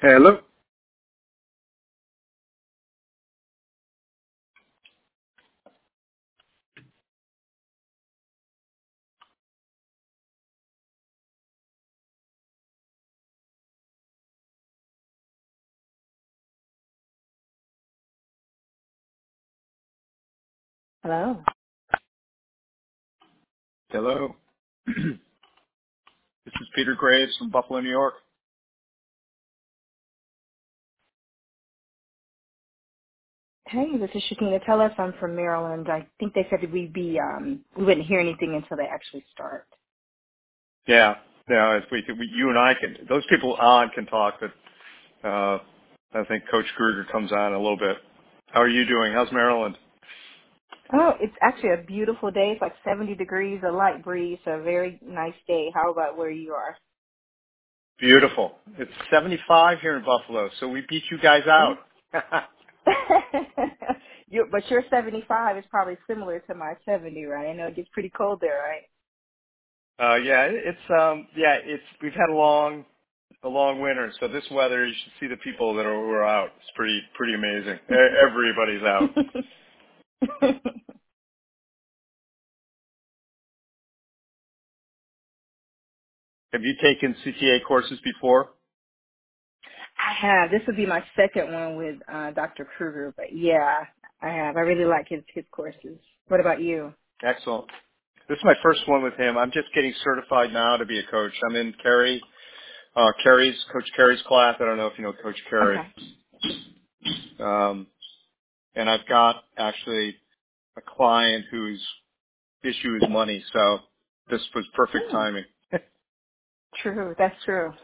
Hello. Hello. Hello. This is Peter Graves from Buffalo, New York. Hey, this is Shakina Tellis. I'm from Maryland. I think they said that we wouldn't hear anything until they actually start. Yeah. Yeah. You and I can. Those people on can talk, but I think Coach Kruger comes on a little bit. How are you doing? How's Maryland? Oh, it's actually a beautiful day. It's like 70 degrees, a light breeze, so a very nice day. How about where you are? Beautiful. It's 75 here in Buffalo, so we beat you guys out. Ooh. But your 75 is probably similar to my 70, right? I know it gets pretty cold there, right? Yeah, we've had a long winter, so this weather, you should see the people that were out. It's pretty amazing. Everybody's out. Have you taken CTA courses before? I have. This would be my second one with Dr. Kruger, but yeah, I have. I really like his courses. What about you? Excellent. This is my first one with him. I'm just getting certified now to be a coach. I'm in Coach Carey's class. I don't know if you know Coach Carey. Okay. And I've got actually a client whose issue is money, so this was perfect Hmm. timing. True. That's true.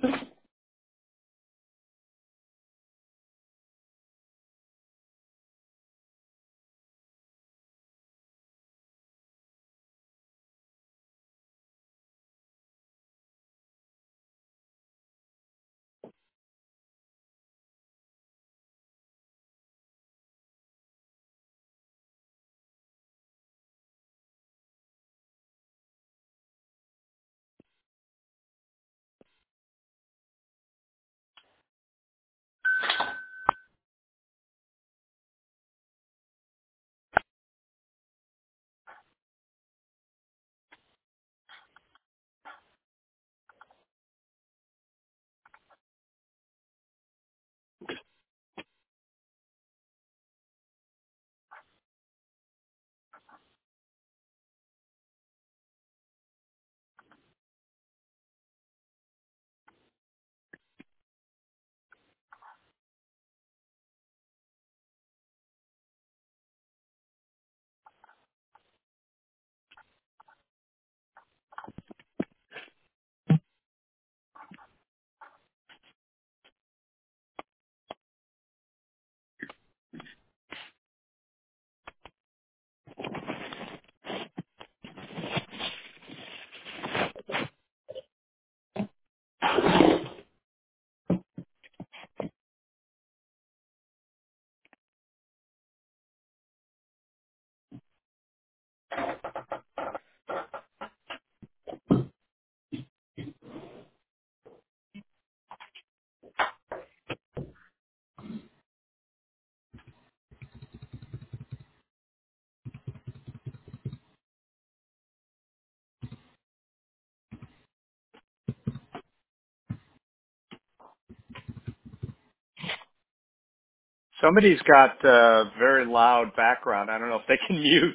Somebody's got very loud background. I don't know if they can mute.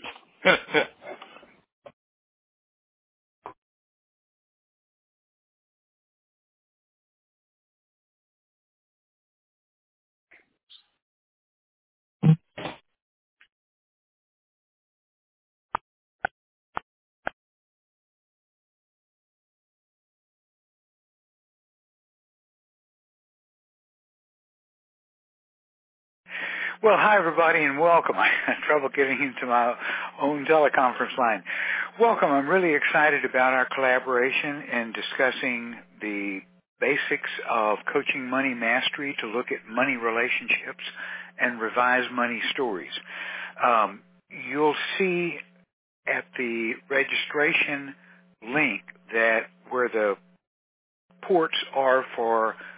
Well, hi everybody and welcome. I had trouble getting into my own teleconference line. Welcome. I'm really excited about our collaboration in discussing the basics of coaching money mastery to look at money relationships and revise money stories. You'll see at the registration link that where the ports are for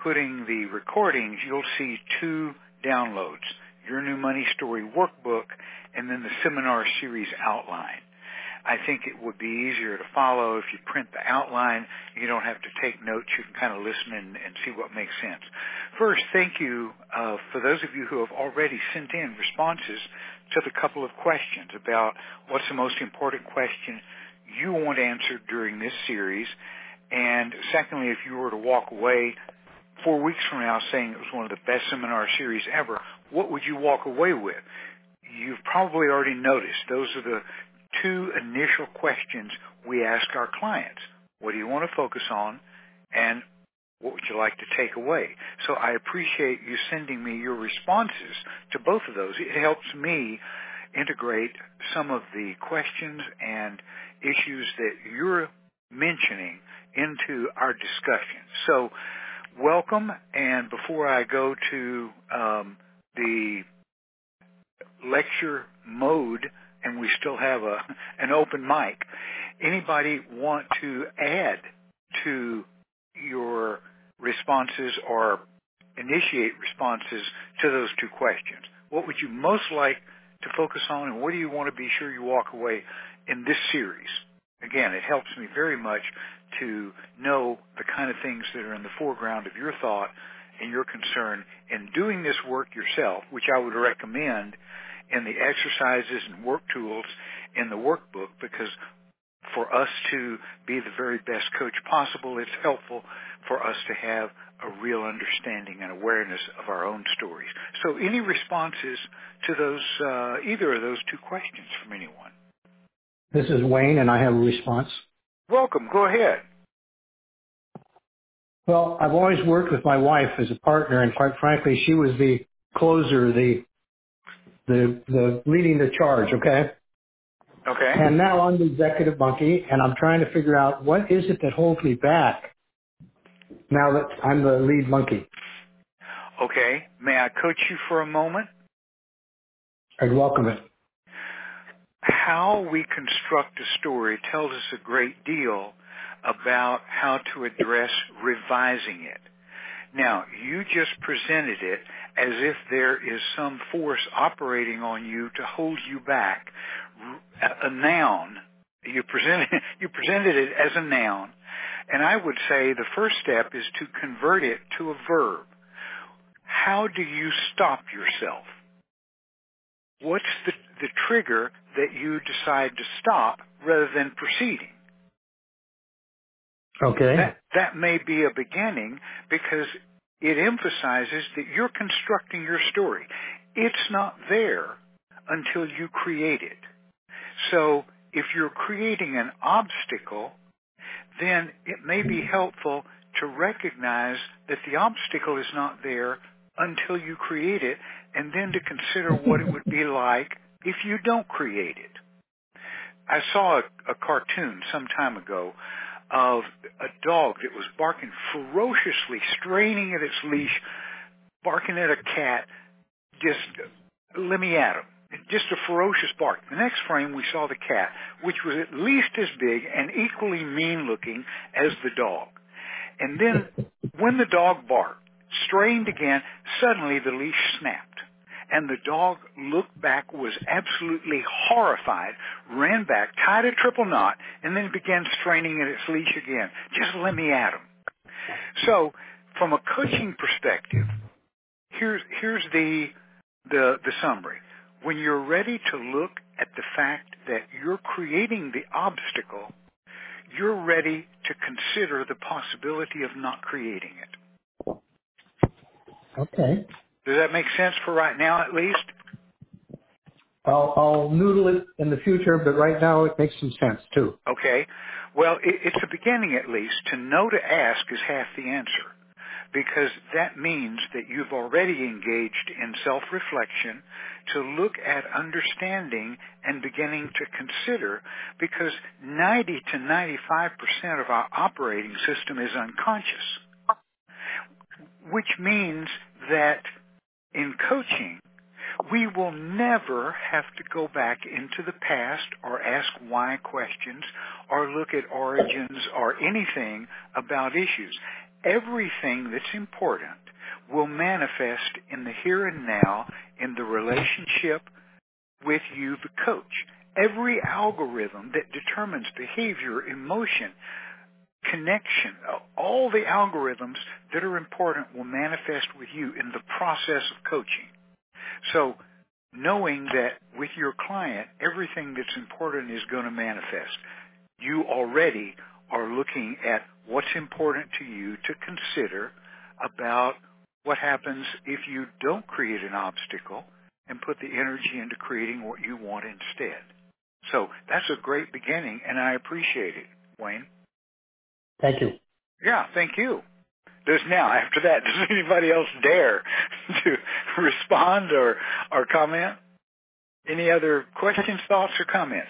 putting the recordings, you'll see 2 downloads, Your New Money Story Workbook and then the seminar series outline. I think it would be easier to follow if you print the outline. You don't have to take notes. You can kind of listen and see what makes sense. First, thank you for those of you who have already sent in responses to the couple of questions about what's the most important question you want answered during this series. And secondly, if you were to walk away 4 weeks from now saying it was one of the best seminar series ever, what would you walk away with? You've probably already noticed those are the 2 initial questions we ask our clients. What do you want to focus on, and what would you like to take away? So I appreciate you sending me your responses to both of those. It helps me integrate some of the questions and issues that you're mentioning into our discussion. So welcome, and before I go to the lecture mode, and we still have an open mic, anybody want to add to your responses or initiate responses to those 2 questions? What would you most like to focus on, and what do you want to be sure you walk away in this series? Again, it helps me very much to know the kind of things that are in the foreground of your thought and your concern in doing this work yourself, which I would recommend in the exercises and work tools in the workbook, because for us to be the very best coach possible, it's helpful for us to have a real understanding and awareness of our own stories. So any responses to those, either of those 2 questions from anyone? This is Wayne, and I have a response. Welcome. Go ahead. Well, I've always worked with my wife as a partner, and quite frankly, she was the closer, the leading the charge, okay? Okay. And now I'm the executive monkey, and I'm trying to figure out what is it that holds me back now that I'm the lead monkey. Okay. May I coach you for a moment? I'd welcome it. How we construct a story tells us a great deal about how to address revising it. Now, you just presented it as if there is some force operating on you to hold you back. A noun, you presented it as a noun, and I would say the first step is to convert it to a verb. How do you stop yourself? What's the trigger that you decide to stop rather than proceeding? Okay. That may be a beginning, because it emphasizes that you're constructing your story. It's not there until you create it. So if you're creating an obstacle, then it may be helpful to recognize that the obstacle is not there until you create it, and then to consider what it would be like if you don't create it. I saw a cartoon some time ago of a dog that was barking ferociously, straining at its leash, barking at a cat, just, let me at him. Just a ferocious bark. The next frame we saw the cat, which was at least as big and equally mean-looking as the dog. And then when the dog barked, strained again, suddenly the leash snapped. And the dog looked back, was absolutely horrified, ran back, tied a triple knot, and then began straining at its leash again. Just let me at him. So from a coaching perspective, here's the summary. When you're ready to look at the fact that you're creating the obstacle, you're ready to consider the possibility of not creating it. Okay. Does that make sense for right now, at least? I'll noodle it in the future, but right now it makes some sense, too. Okay. Well, it's a beginning, at least. To know to ask is half the answer, because that means that you've already engaged in self-reflection to look at understanding and beginning to consider, because 90 to 95% of our operating system is unconscious, which means that in coaching, we will never have to go back into the past or ask why questions or look at origins or anything about issues. everything that's important will manifest in the here and now in the relationship with you, the coach. Every algorithm that determines behavior, emotion, connection, all the algorithms that are important will manifest with you in the process of coaching. So knowing that with your client, everything that's important is going to manifest. You already are looking at what's important to you to consider about what happens if you don't create an obstacle and put the energy into creating what you want instead. So that's a great beginning, and I appreciate it, Wayne. Thank you. Yeah, thank you. After that, does anybody else dare to respond or comment? Any other questions, thoughts, or comments?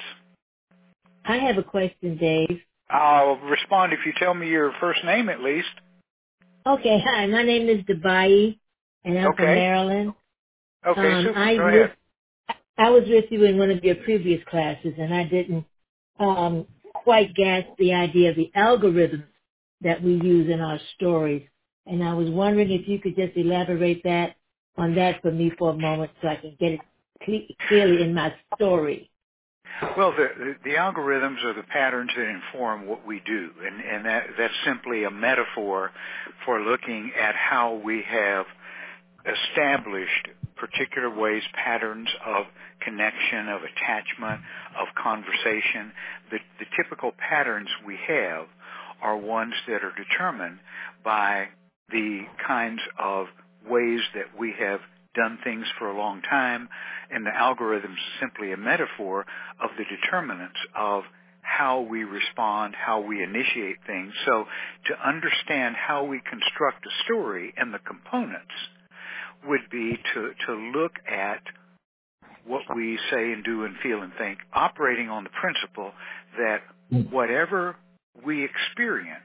I have a question, Dave. I'll respond if you tell me your first name at least. Okay, hi. My name is Debai, and I'm from Maryland. Okay, super. Go ahead. I was with you in one of your previous classes, and I didn't quite grasp the idea of the algorithms that we use in our stories. And I was wondering if you could just elaborate on that for me for a moment so I can get it clearly in my story. Well, the algorithms are the patterns that inform what we do, and that's simply a metaphor for looking at how we have established particular ways, patterns of connection, of attachment, of conversation. The typical patterns we have are ones that are determined by the kinds of ways that we have done things for a long time, and the algorithm is simply a metaphor of the determinants of how we respond, how we initiate things. So to understand how we construct a story and the components would be to look at what we say and do and feel and think, operating on the principle that whatever we experience,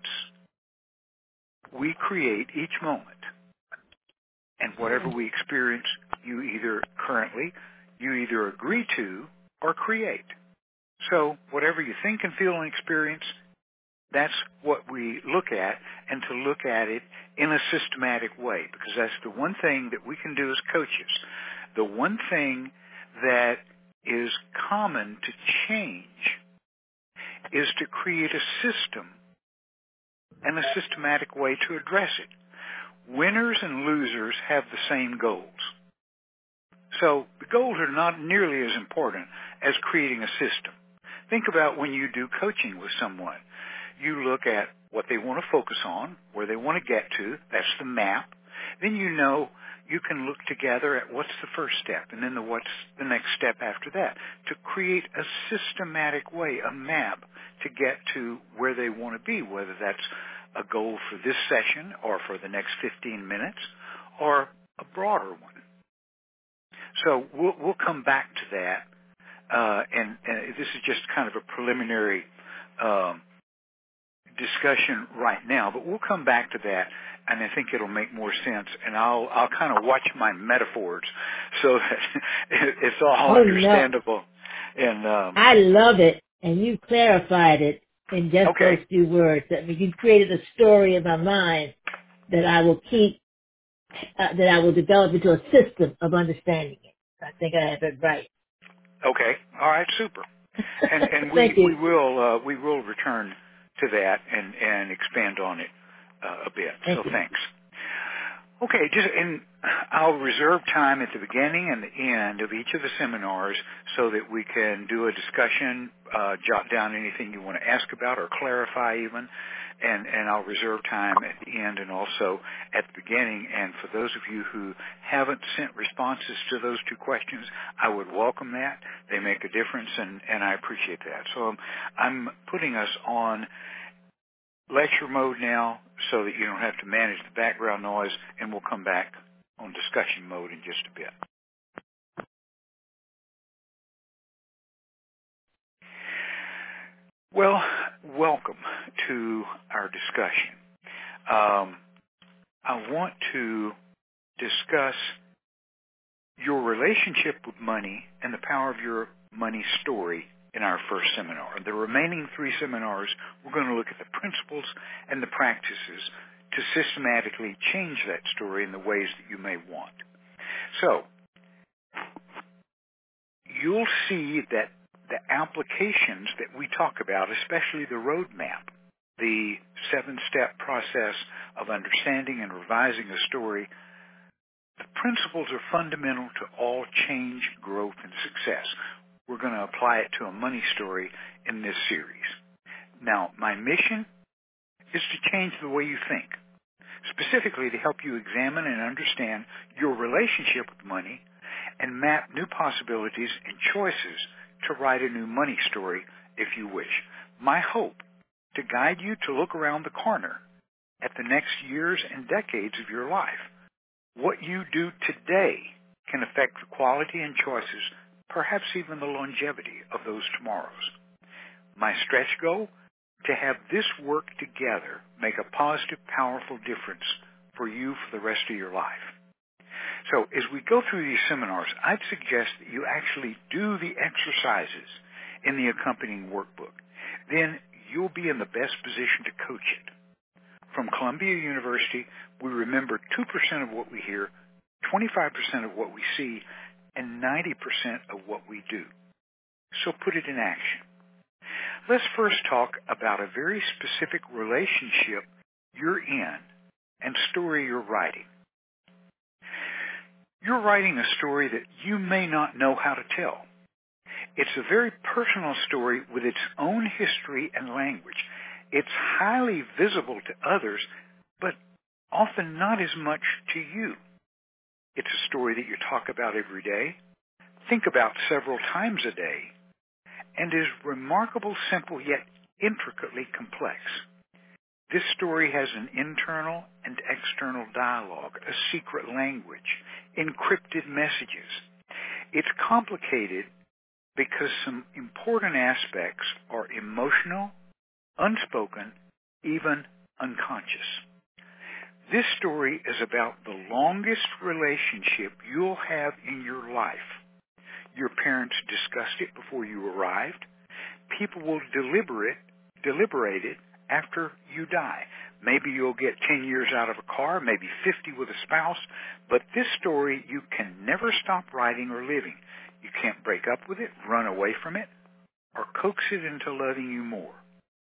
we create each moment. And whatever we experience, you either agree to or create. So whatever you think and feel and experience, that's what we look at, and to look at it in a systematic way, because that's the one thing that we can do as coaches. The one thing that is common to change is to create a system and a systematic way to address it. Winners and losers have the same goals. So the goals are not nearly as important as creating a system. Think about when you do coaching with someone. You look at what they want to focus on, where they want to get to. That's the map. Then you can look together at what's the first step, and then what's the next step after that, to create a systematic way, a map to get to where they want to be, whether that's a goal for this session or for the next 15 minutes or a broader one. So we'll come back to that, and this is just kind of a preliminary discussion right now, but we'll come back to that, and I think it'll make more sense, and I'll kind of watch my metaphors so that it's all understandable. No. And I love it, and you clarified it in just those few words. I mean, you created a story in my mind that I will keep, that I will develop into a system of understanding it. I think I have it right. Okay. All right. Super. And we will return to that and expand on it a bit. So thanks. Okay, and I'll reserve time at the beginning and the end of each of the seminars so that we can do a discussion, jot down anything you want to ask about or clarify even, and I'll reserve time at the end and also at the beginning. And for those of you who haven't sent responses to those two questions, I would welcome that. They make a difference, and I appreciate that. So I'm putting us on lecture mode now so that you don't have to manage the background noise, and we'll come back on discussion mode in just a bit. Well, welcome to our discussion. I want to discuss your relationship with money and the power of your money story in our first seminar. The remaining 3 seminars, we're going to look at the principles and the practices to systematically change that story in the ways that you may want. So, you'll see that the applications that we talk about, especially the roadmap, the 7-step process of understanding and revising a story, the principles are fundamental to all change, growth, and success. We're going to apply it to a money story in this series. Now, my mission is to change the way you think, specifically to help you examine and understand your relationship with money and map new possibilities and choices to write a new money story if you wish. My hope, to guide you to look around the corner at the next years and decades of your life. What you do today can affect the quality and choices, perhaps even the longevity of those tomorrows. My stretch goal, to have this work together make a positive, powerful difference for you for the rest of your life. So as we go through these seminars, I'd suggest that you actually do the exercises in the accompanying workbook. Then you'll be in the best position to coach it. From Columbia University, we remember 2% of what we hear, 25% of what we see, and 90% of what we do. So put it in action. Let's first talk about a very specific relationship you're in and story you're writing. You're writing a story that you may not know how to tell. It's a very personal story with its own history and language. It's highly visible to others, but often not as much to you. It's a story that you talk about every day, think about several times a day, and is remarkable, simple, yet intricately complex. This story has an internal and external dialogue, a secret language, encrypted messages. It's complicated because some important aspects are emotional, unspoken, even unconscious. This story is about the longest relationship you'll have in your life. Your parents discussed it before you arrived. People will deliberate it after you die. Maybe you'll get 10 years out of a car, maybe 50 with a spouse, but this story you can never stop writing or living. You can't break up with it, run away from it, or coax it into loving you more.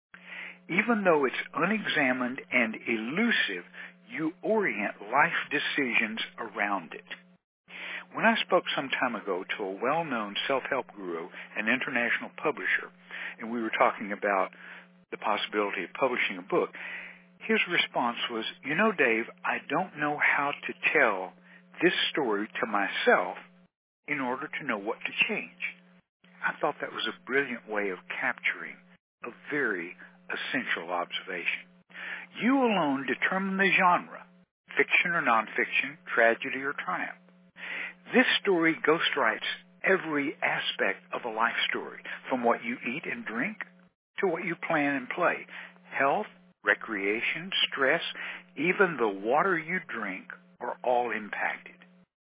Even though it's unexamined and elusive, you orient life decisions around it. When I spoke some time ago to a well-known self-help guru and international publisher, and we were talking about the possibility of publishing a book, his response was, "You know, Dave, I don't know how to tell this story to myself in order to know what to change." I thought that was a brilliant way of capturing a very essential observation. You alone determine the genre, fiction or nonfiction, tragedy or triumph. This story ghostwrites every aspect of a life story, from what you eat and drink to what you plan and play. Health, recreation, stress, even the water you drink are all impacted.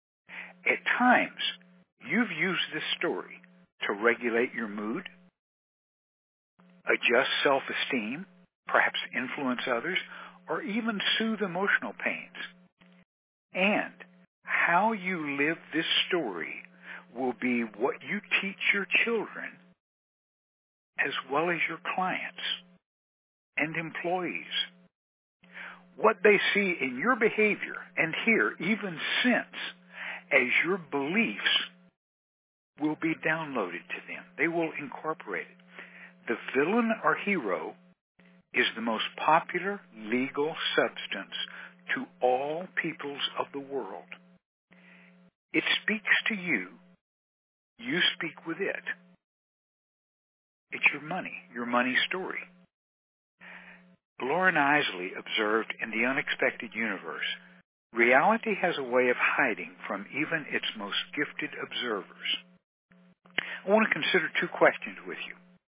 At times, you've used this story to regulate your mood, adjust self-esteem, perhaps influence others, or even soothe emotional pains. And how you live this story will be what you teach your children as well as your clients and employees. What they see in your behavior and hear, even sense, as your beliefs will be downloaded to them. They will incorporate it. The villain or hero is the most popular legal substance to all peoples of the world. It speaks to you. You speak with it. It's your money story. Lauren Isley observed in The Unexpected Universe, reality has a way of hiding from even its most gifted observers. I want to consider two questions with you.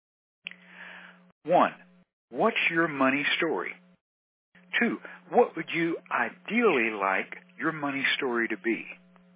One, what's your money story? Two, what would you ideally like your money story to be?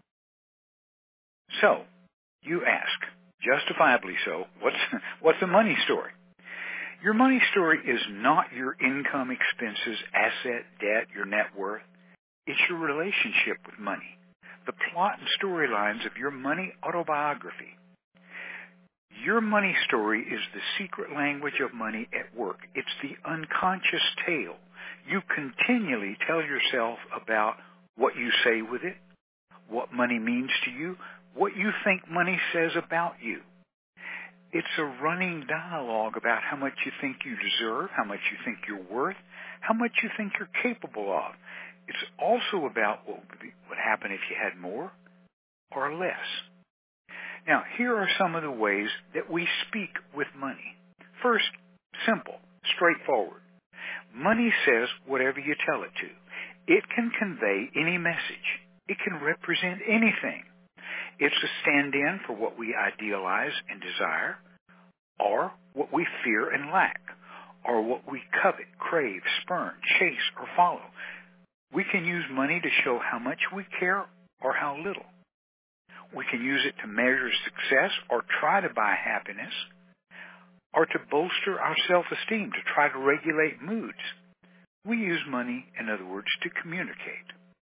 So, you ask, justifiably so, what's a money story? Your money story is not your income, expenses, asset, debt, your net worth. It's your relationship with money, the plot and storylines of your money autobiography. Your money story is the secret language of money at work. It's the unconscious tale. You continually tell yourself about what you say with it, what money means to you, what you think money says about you. It's a running dialogue about how much you think you deserve, how much you think you're worth, how much you think you're capable of. It's also about what would happen if you had more or less. Now, here are some of the ways that we speak with money. First, simple, straightforward. Money says whatever you tell it to. It can convey any message. It can represent anything. It's a stand-in for what we idealize and desire, or what we fear and lack, or what we covet, crave, spurn, chase, or follow. We can use money to show how much we care or how little. We can use it to measure success or try to buy happiness, or to bolster our self-esteem, to try to regulate moods. We use money, in other words, to communicate.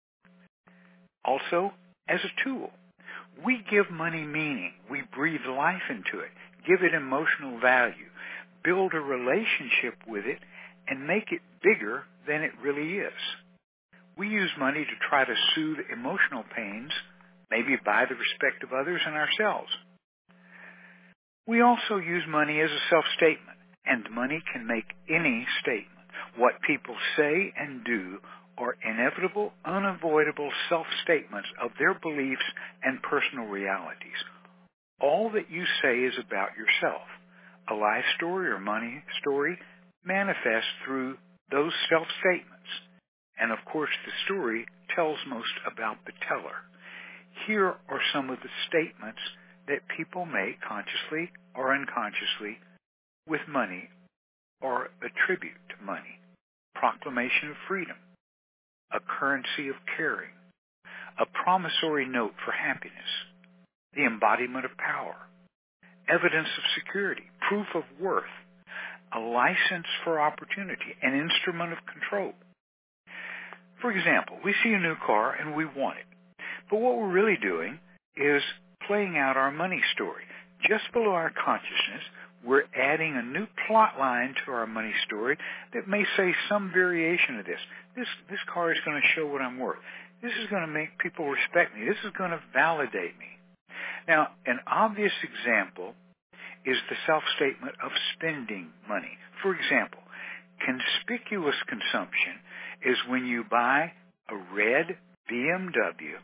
Also, as a tool. We give money meaning. We breathe life into it, give it emotional value, build a relationship with it, and make it bigger than it really is. We use money to try to soothe emotional pains, maybe buy the respect of others and ourselves. We also use money as a self-statement, and money can make any statement. What people say and do are inevitable, unavoidable self-statements of their beliefs and personal realities. All that you say is about yourself. A life story or money story manifests through those self-statements. And of course, the story tells most about the teller. Here are some of the statements that people make consciously or unconsciously with money or attribute to money. Proclamation of freedom. A currency of caring, a promissory note for happiness, the embodiment of power, evidence of security, proof of worth, a license for opportunity, an instrument of control. For example, we see a new car and we want it, but what we're really doing is playing out our money story. Just below our consciousness, we're adding a new plot line to our money story that may say some variation of this. This car is going to show what I'm worth. This is going to make people respect me. This is going to validate me. Now, an obvious example is the self-statement of spending money. For example, conspicuous consumption is when you buy a red BMW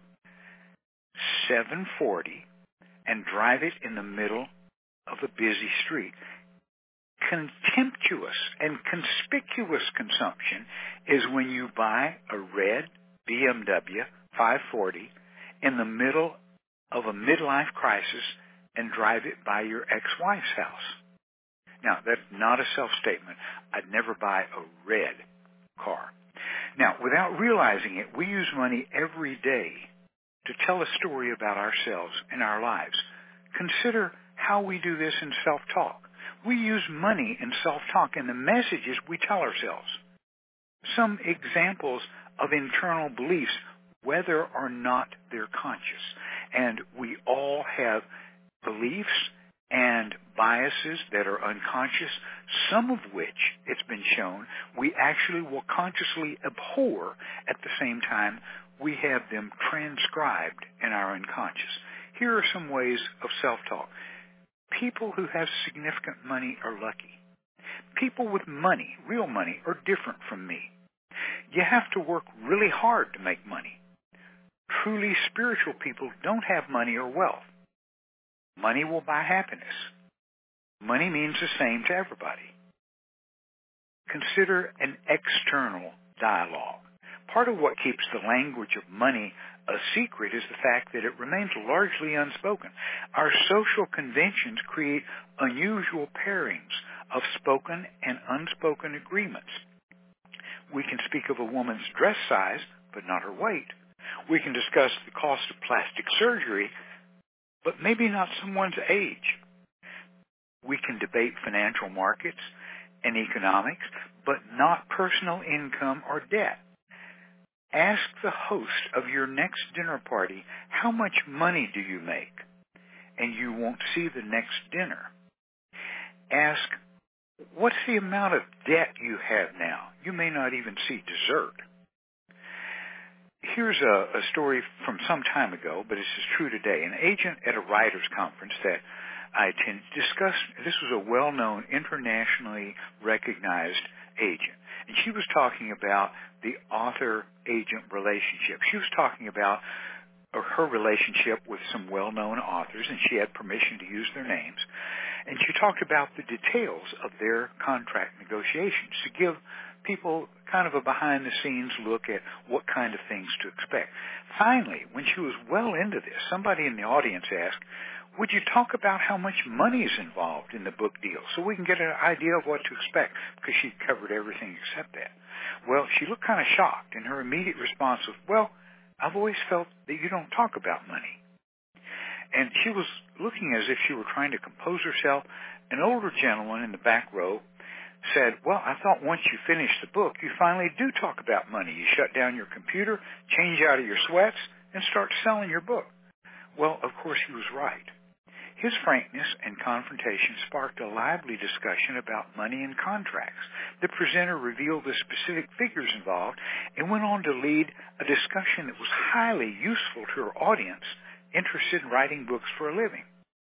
740 and drive it in the middle of a busy street. Contemptuous and conspicuous consumption is when you buy a red BMW 540 in the middle of a midlife crisis and drive it by your ex-wife's house. Now, that's not a self-statement. I'd never buy a red car. Now, without realizing it, we use money every day to tell a story about ourselves and our lives. Consider how we do this in self-talk. We use money in self-talk in the messages we tell ourselves. Some examples of internal beliefs, whether or not they're conscious. And we all have beliefs and biases that are unconscious, some of which, it's been shown, we actually will consciously abhor at the same time we have them transcribed in our unconscious. Here are some ways of self-talk. People who have significant money are lucky. People with money, real money, are different from me. You have to work really hard to make money. Truly spiritual people don't have money or wealth. Money will buy happiness. Money means the same to everybody. Consider an external dialogue. Part of what keeps the language of money a secret is the fact that it remains largely unspoken. Our social conventions create unusual pairings of spoken and unspoken agreements. We can speak of a woman's dress size, but not her weight. We can discuss the cost of plastic surgery, but maybe not someone's age. We can debate financial markets and economics, but not personal income or debt. Ask the host of your next dinner party, how much money do you make? And you won't see the next dinner. Ask, what's the amount of debt you have now? You may not even see dessert. Here's a story from some time ago, but it's as true today. An agent at a writers' conference that I attended discussed, this was a well-known, internationally recognized agent. And she was talking about the author-agent relationship. She was talking about her relationship with some well-known authors, and she had permission to use their names. And she talked about the details of their contract negotiations to give people kind of a behind-the-scenes look at what kind of things to expect. Finally, when she was well into this, somebody in the audience asked, would you talk about how much money is involved in the book deal so we can get an idea of what to expect? Because she'd covered everything except that. Well, she looked kind of shocked, and her immediate response was, well, I've always felt that you don't talk about money. And she was looking as if she were trying to compose herself. An older gentleman in the back row said, well, I thought once you finish the book, you finally do talk about money. You shut down your computer, change out of your sweats, and start selling your book. Well, of course, he was right. His frankness and confrontation sparked a lively discussion about money and contracts. The presenter revealed the specific figures involved and went on to lead a discussion that was highly useful to her audience interested in writing books for a living.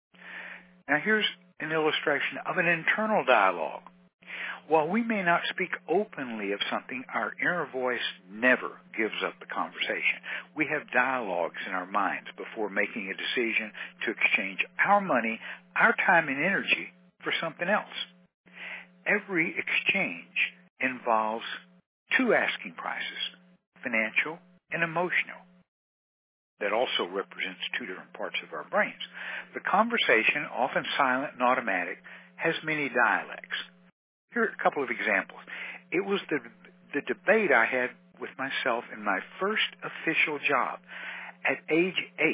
Now here's an illustration of an internal dialogue. While we may not speak openly of something, our inner voice never gives up the conversation. We have dialogues in our minds before making a decision to exchange our money, our time and energy for something else. Every exchange involves two asking prices, financial and emotional. That also represents two different parts of our brains. The conversation, often silent and automatic, has many dialects. Here are a couple of examples. It was the debate I had with myself in my first official job. At age 8,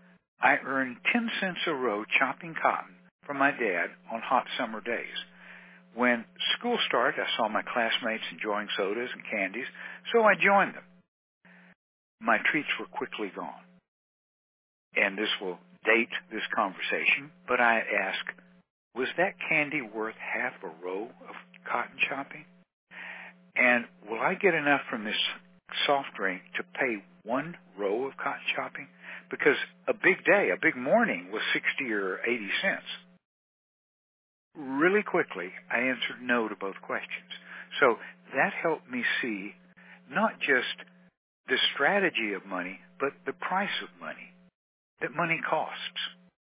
I earned 10 cents a row chopping cotton from my dad on hot summer days. When school started, I saw my classmates enjoying sodas and candies, so I joined them. My treats were quickly gone. And this will date this conversation, but I asked, was that candy worth half a row of cotton chopping? And will I get enough from this soft drink to pay one row of cotton chopping? Because a big day, a big morning was 60 or 80 cents. Really quickly, I answered no to both questions. So that helped me see not just the strategy of money, but the price of money, that money costs.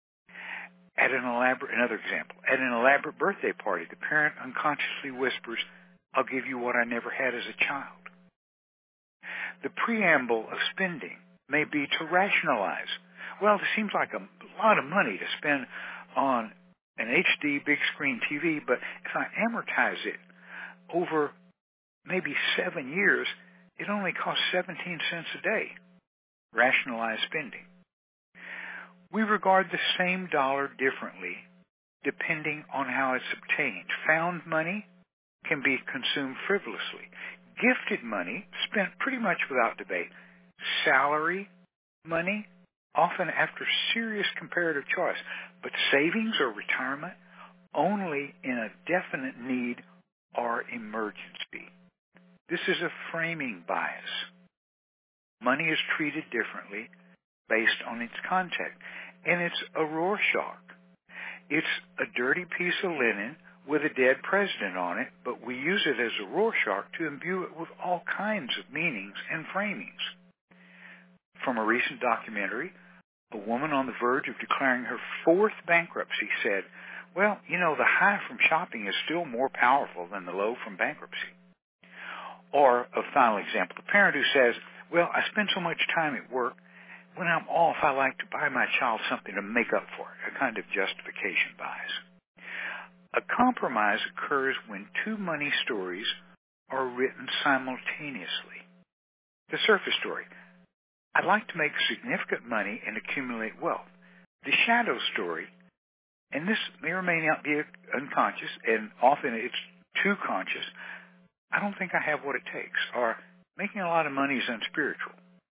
Another example, at an elaborate birthday party, the parent unconsciously whispers, I'll give you what I never had as a child. The preamble of spending may be to rationalize. Well, it seems like a lot of money to spend on an HD big screen TV, but if I amortize it over maybe 7 years, it only costs 17 cents a day. Rationalize spending. We regard the same dollar differently depending on how it's obtained. Found money can be consumed frivolously. Gifted money, spent pretty much without debate. Salary money, often after serious comparative choice. But savings or retirement, only in a definite need or emergency. This is a framing bias. Money is treated differently based on its context. And it's a Rorschach. It's a dirty piece of linen with a dead president on it, but we use it as a Rorschach to imbue it with all kinds of meanings and framings. From a recent documentary, a woman on the verge of declaring her 4th bankruptcy said, well, you know, the high from shopping is still more powerful than the low from bankruptcy. Or a final example, the parent who says, well, I spend so much time at work, when I'm off, I like to buy my child something to make up for it, a kind of justification bias. A compromise occurs when two money stories are written simultaneously. The surface story. I'd like to make significant money and accumulate wealth. The shadow story, and this may or may not be unconscious, and often it's too conscious, I don't think I have what it takes. Or making a lot of money is unspiritual.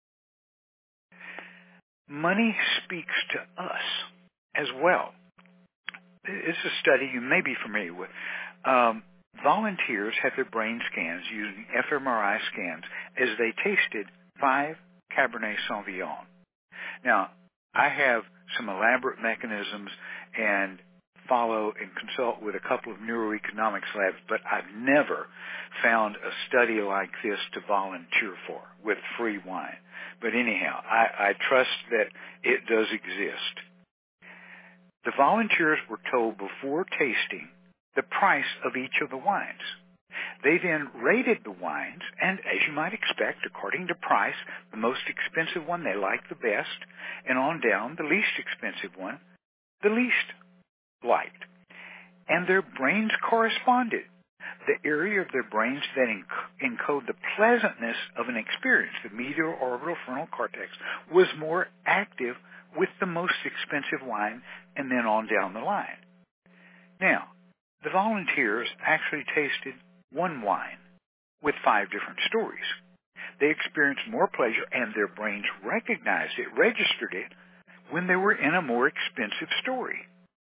Money speaks to us as well. It's a study you may be familiar with. Volunteers had their brain scans using fMRI scans as they tasted 5 Cabernet Sauvignon. Now, I have some elaborate mechanisms and follow and consult with a couple of neuroeconomics labs, but I've never found a study like this to volunteer for with free wine. But anyhow, I trust that it does exist. The volunteers were told before tasting the price of each of the wines. They then rated the wines, and as you might expect, according to price, the most expensive one they liked the best, and on down, the least expensive one, the least liked. And their brains corresponded. The area of their brains that encode the pleasantness of an experience, the medial orbital frontal cortex, was more active with the most expensive wine and then on down the line. Now, the volunteers actually tasted one wine with 5 different stories. They experienced more pleasure, and their brains recognized it, registered it, when they were in a more expensive story.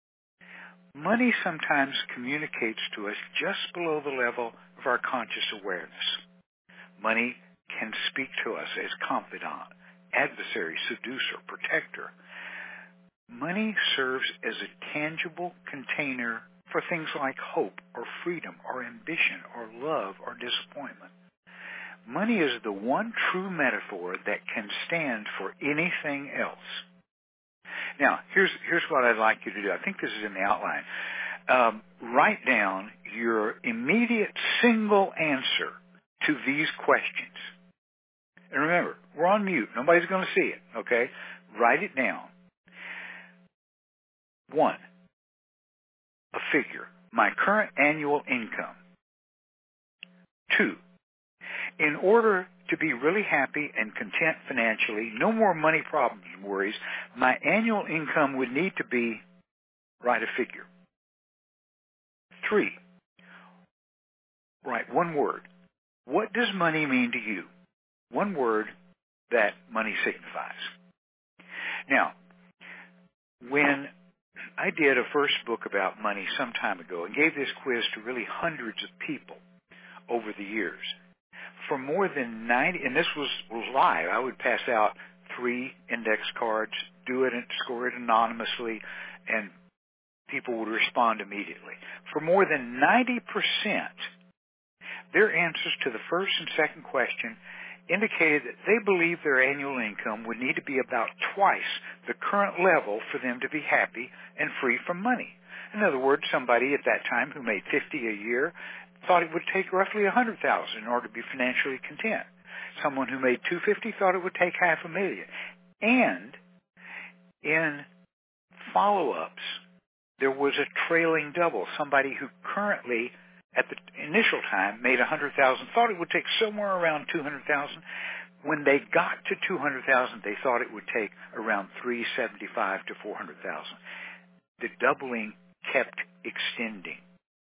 Money sometimes communicates to us just below the level of our conscious awareness. Money can speak to us as confidant, adversary, seducer, protector. Money serves as a tangible container for things like hope or freedom or ambition or love or disappointment. Money is the one true metaphor that can stand for anything else. Now, here's what I'd like you to do. I think this is in the outline. Write down your immediate single answer to these questions. And remember, we're on mute. Nobody's going to see it, okay? Write it down. 1, a figure, my current annual income. 2, in order to be really happy and content financially, no more money problems and worries, my annual income would need to be, write a figure. 3, write one word. What does money mean to you? One word that money signifies. Now, when I did a first book about money some time ago and gave this quiz to really hundreds of people over the years, for more than 90, and this was live, I would pass out 3 index cards, do it and score it anonymously, and people would respond immediately. For more than 90%, their answers to the first and second question indicated that they believed their annual income would need to be about twice the current level for them to be happy and free from money. In other words, somebody at that time who made $50 a year thought it would take roughly $100,000 in order to be financially content. Someone who made $250 thought it would take $500,000. And in follow-ups, there was a trailing double. Somebody who currently, at the initial time, made $100,000 thought it would take somewhere around $200,000. When they got to $200,000, they thought it would take around $375,000 to $400,000. The doubling kept extending.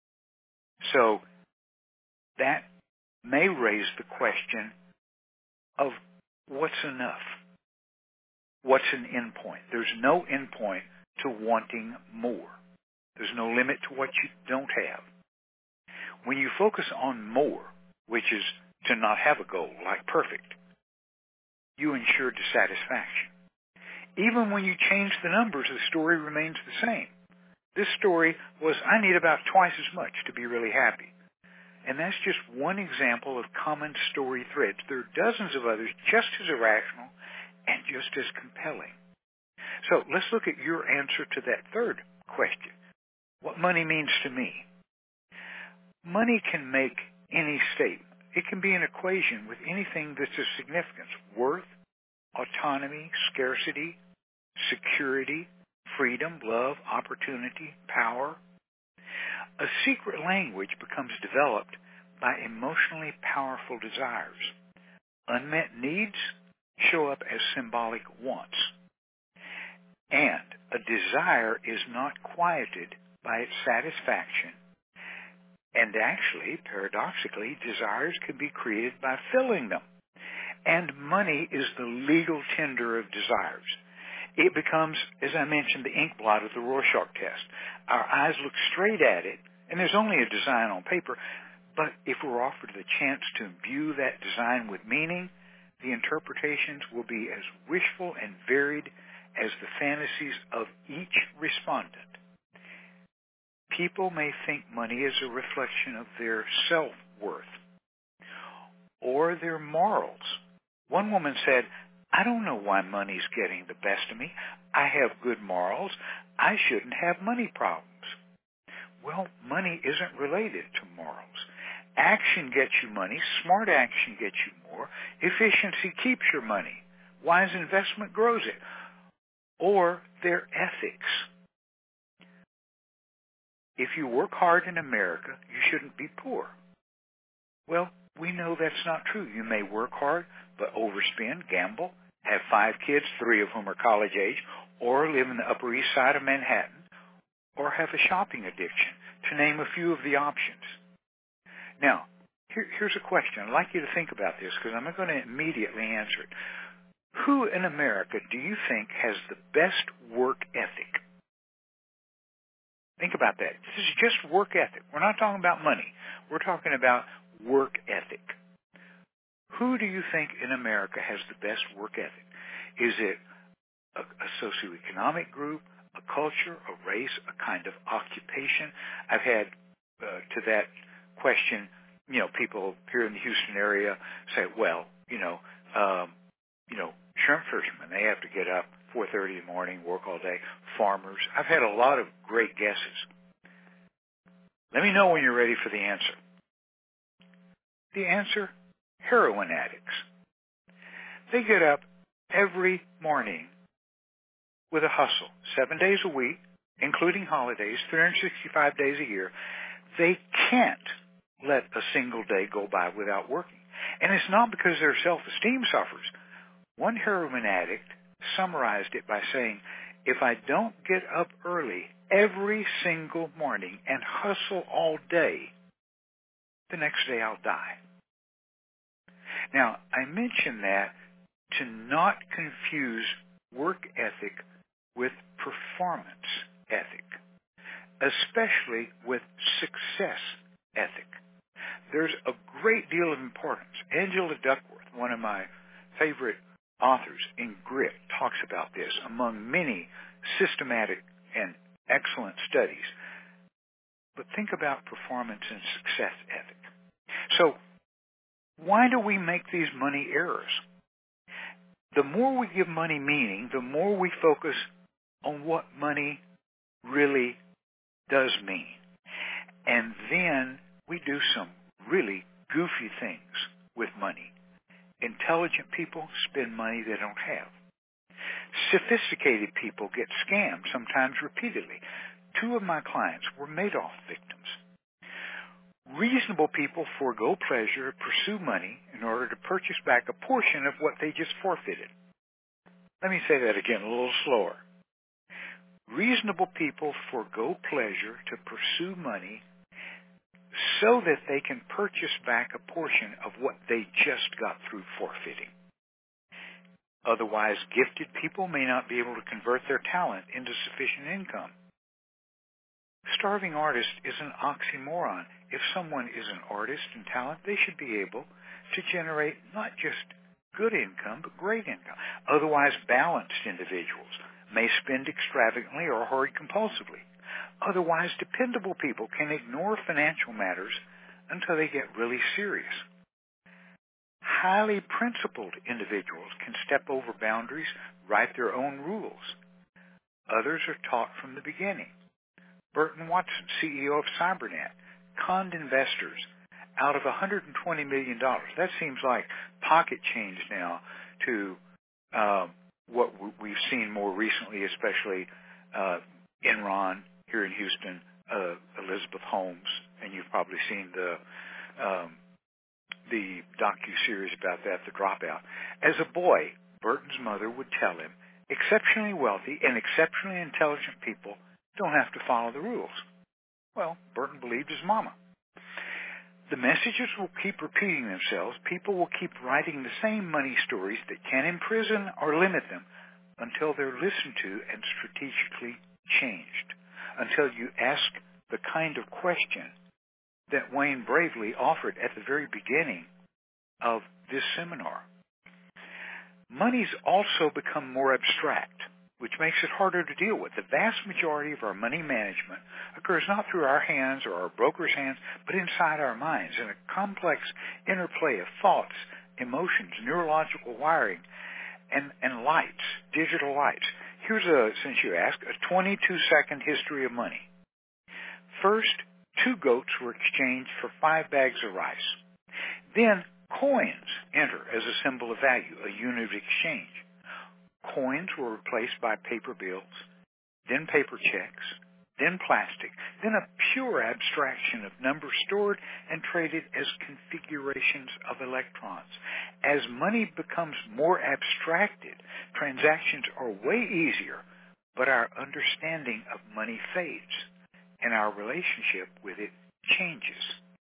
So that may raise the question of what's enough? What's an endpoint? There's no endpoint to wanting more. There's no limit to what you don't have. When you focus on more, which is to not have a goal, like perfect, you ensure dissatisfaction. Even when you change the numbers, the story remains the same. This story was, I need about twice as much to be really happy. And that's just one example of common story threads. There are dozens of others just as irrational and just as compelling. So let's look at your answer to that third question. What money means to me. Money can make any statement. It can be an equation with anything that's of significance. Worth, autonomy, scarcity, security, freedom, love, opportunity, power. A secret language becomes developed by emotionally powerful desires. Unmet needs show up as symbolic wants. And a desire is not quieted by its satisfaction. And actually, paradoxically, desires can be created by filling them. And money is the legal tender of desires. It becomes, as I mentioned, the ink blot of the Rorschach test. Our eyes look straight at it, and there's only a design on paper, but if we're offered the chance to imbue that design with meaning, the interpretations will be as wishful and varied as the fantasies of each respondent. People may think money is a reflection of their self-worth or their morals. One woman said, "I don't know why money's getting the best of me. I have good morals. I shouldn't have money problems." Well, money isn't related to morals. Action gets you money. Smart action gets you more. Efficiency keeps your money. Wise investment grows it. Or their ethics. If you work hard in America, you shouldn't be poor. Well, we know that's not true. You may work hard, but overspend, gamble, have 5 kids, 3 of whom are college age, or live in the Upper East Side of Manhattan, or have a shopping addiction, to name a few of the options. Now, here's a question. I'd like you to think about this because I'm not going to immediately answer it. Who in America do you think has the best work ethic? Think about that. This is just work ethic. We're not talking about money. We're talking about work ethic. Who do you think in America has the best work ethic? Is it a socioeconomic group, a culture, a race, a kind of occupation? I've had to that question, people here in the Houston area say, well, shrimp fishermen, they have to get up 4:30 in the morning, work all day. Farmers. I've had a lot of great guesses. Let me know when you're ready for the answer. The answer, heroin addicts. They get up every morning with a hustle, 7 days a week, including holidays, 365 days a year. They can't let a single day go by without working. And it's not because their self-esteem suffers. One heroin addict summarized it by saying, if I don't get up early every single morning and hustle all day, the next day I'll die. Now, I mention that to not confuse work ethic with performance ethic, especially with success ethic. There's a great deal of importance. Angela Duckworth, one of my favorite authors in Grit, talks about this among many systematic and excellent studies. But think about performance and success ethic. So, why do we make these money errors? The more we give money meaning, the more we focus on what money really does mean. And then we do some really goofy things with money. Intelligent people spend money they don't have. Sophisticated people get scammed, sometimes repeatedly. 2 of my clients were Madoff victims. Reasonable people forego pleasure, pursue money in order to purchase back a portion of what they just forfeited. Let me say that again a little slower. Reasonable people forego pleasure to pursue money so that they can purchase back a portion of what they just got through forfeiting. Otherwise, gifted people may not be able to convert their talent into sufficient income. Starving artist is an oxymoron. If someone is an artist and talent, they should be able to generate not just good income, but great income. Otherwise, balanced individuals may spend extravagantly or hoard compulsively. Otherwise, dependable people can ignore financial matters until they get really serious. Highly principled individuals can step over boundaries, write their own rules. Others are taught from the beginning. Burton Watson, CEO of Cybernet, conned investors out of $120 million. That seems like pocket change now to what we've seen more recently, especially Enron here in Houston, Elizabeth Holmes, and you've probably seen the docu-series about that, The Dropout. As a boy, Burton's mother would tell him, exceptionally wealthy and exceptionally intelligent people don't have to follow the rules. Well, Burton believed his mama. The messages will keep repeating themselves. People will keep writing the same money stories that can imprison or limit them until they're listened to and strategically changed, until you ask the kind of question that Wayne bravely offered at the very beginning of this seminar. Money's also become more abstract, which makes it harder to deal with. The vast majority of our money management occurs not through our hands or our broker's hands, but inside our minds in a complex interplay of thoughts, emotions, neurological wiring, and lights, digital lights. Here's since you asked, a 22-second history of money. First, 2 goats were exchanged for 5 bags of rice. Then, coins enter as a symbol of value, a unit of exchange. Coins were replaced by paper bills, then paper checks, then plastic, then a pure abstraction of numbers stored and traded as configurations of electrons. As money becomes more abstracted, transactions are way easier, but our understanding of money fades, and our relationship with it changes.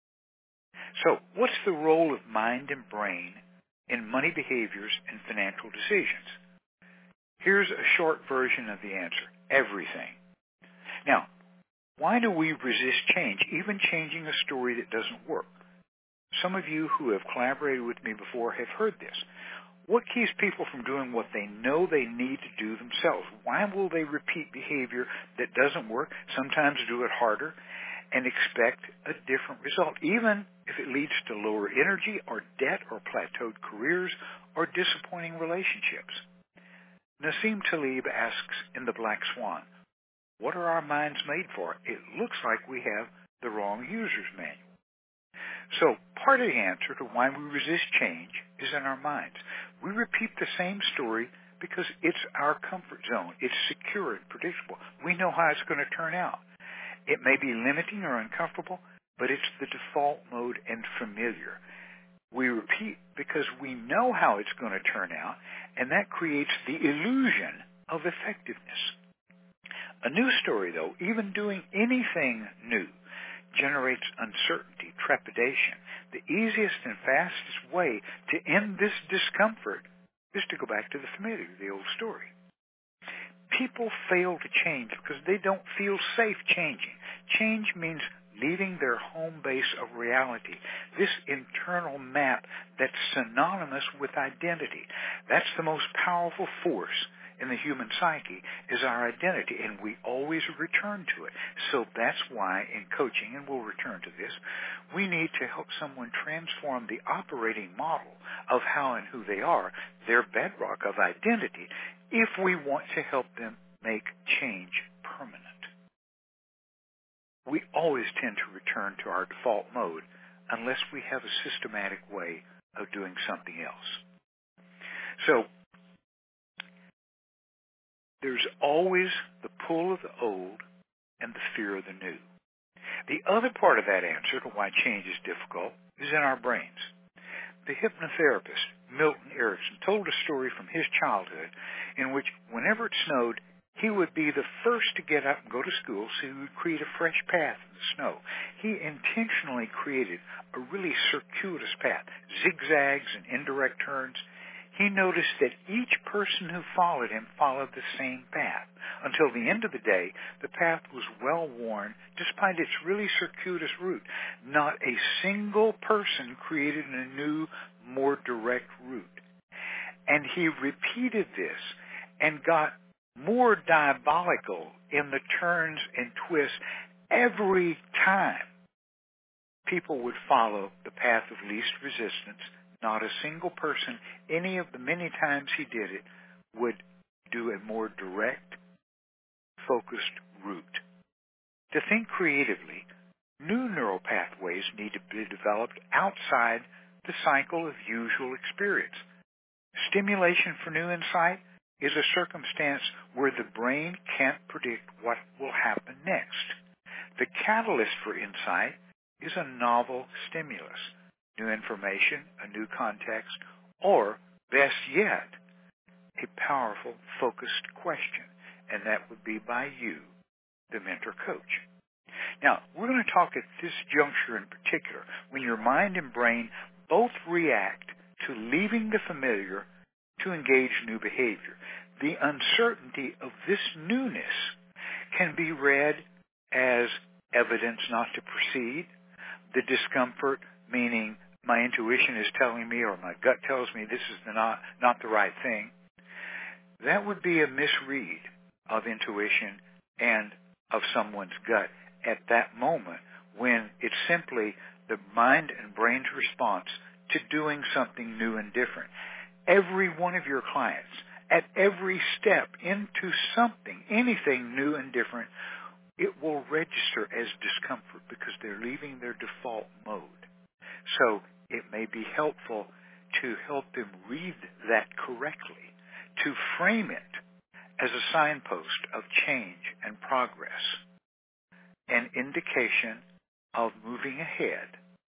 So, what's the role of mind and brain in money behaviors and financial decisions? Here's a short version of the answer: everything. Now, why do we resist change, even changing a story that doesn't work? Some of you who have collaborated with me before have heard this. What keeps people from doing what they know they need to do themselves? Why will they repeat behavior that doesn't work, sometimes do it harder, and expect a different result, even if it leads to lower energy or debt or plateaued careers or disappointing relationships? Nassim Taleb asks in The Black Swan, what are our minds made for? It looks like we have the wrong user's manual. So part of the answer to why we resist change is in our minds. We repeat the same story because it's our comfort zone. It's secure and predictable. We know how it's going to turn out. It may be limiting or uncomfortable, but it's the default mode and familiar. We repeat because we know how it's going to turn out, and that creates the illusion of effectiveness. A new story, though, even doing anything new, generates uncertainty, trepidation. The easiest and fastest way to end this discomfort is to go back to the familiar, the old story. People fail to change because they don't feel safe changing. Change means leaving their home base of reality, this internal map that's synonymous with identity. That's the most powerful force in the human psyche, is our identity, and we always return to it. So that's why in coaching, and we'll return to this, we need to help someone transform the operating model of how and who they are, their bedrock of identity, if we want to help them make change permanent. We always tend to return to our default mode unless we have a systematic way of doing something else. So, there's always the pull of the old and the fear of the new. The other part of that answer to why change is difficult is in our brains. The hypnotherapist, Milton Erickson, told a story from his childhood in which whenever it snowed, he would be the first to get up and go to school, so he would create a fresh path in the snow. He intentionally created a really circuitous path, zigzags and indirect turns. He noticed that each person who followed him followed the same path. Until the end of the day, the path was well worn despite its really circuitous route. Not a single person created a new, more direct route. And he repeated this and got more diabolical in the turns and twists every time people would follow the path of least resistance. Not a single person, any of the many times he did it, would do a more direct, focused route. To think creatively, new neural pathways need to be developed outside the cycle of usual experience. Stimulation for new insight is a circumstance where the brain can't predict what will happen next. The catalyst for insight is a novel stimulus, new information, a new context, or, best yet, a powerful, focused question, and that would be by you, the mentor coach. Now, we're going to talk at this juncture in particular when your mind and brain both react to leaving the familiar to engage new behavior. The uncertainty of this newness can be read as evidence not to proceed. The discomfort, meaning my intuition is telling me or my gut tells me this is not the right thing. That would be a misread of intuition and of someone's gut at that moment when it's simply the mind and brain's response to doing something new and different. Every one of your clients, at every step into something, anything new and different, it will register as discomfort because they're leaving their default mode. So it may be helpful to help them read that correctly, to frame it as a signpost of change and progress, an indication of moving ahead